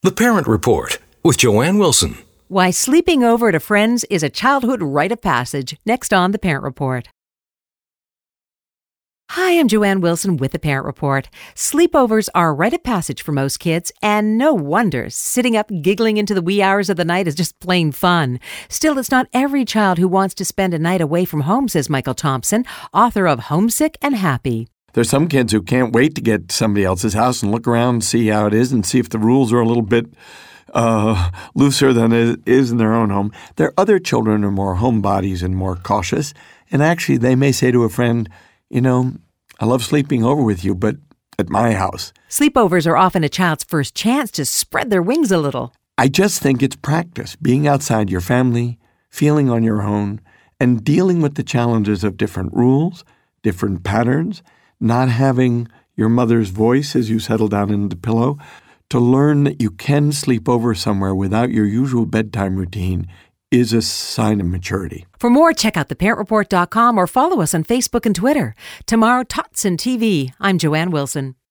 The Parent Report with Joanne Wilson. Why sleeping over at a friend's is a childhood rite of passage. Next on The Parent Report. Hi, I'm Joanne Wilson with The Parent Report. Sleepovers are a rite of passage for most kids, and no wonder. Sitting up giggling into the wee hours of the night is just plain fun. Still, it's not every child who wants to spend a night away from home, says Michael Thompson, author of Homesick and Happy. There's some kids who can't wait to get to somebody else's house and look around and see how it is and see if the rules are a little bit looser than it is in their own home. There are other children who are more homebodies and more cautious, and actually they may say to a friend, you know, I love sleeping over with you, but at my house. Sleepovers are often a child's first chance to spread their wings a little. I just think it's practice, being outside your family, feeling on your own, and dealing with the challenges of different rules, different patterns, not having your mother's voice as you settle down in the pillow, to learn that you can sleep over somewhere without your usual bedtime routine is a sign of maturity. For more, check out theparentreport.com or follow us on Facebook and Twitter. Tomorrow, Tots and TV. I'm Joanne Wilson.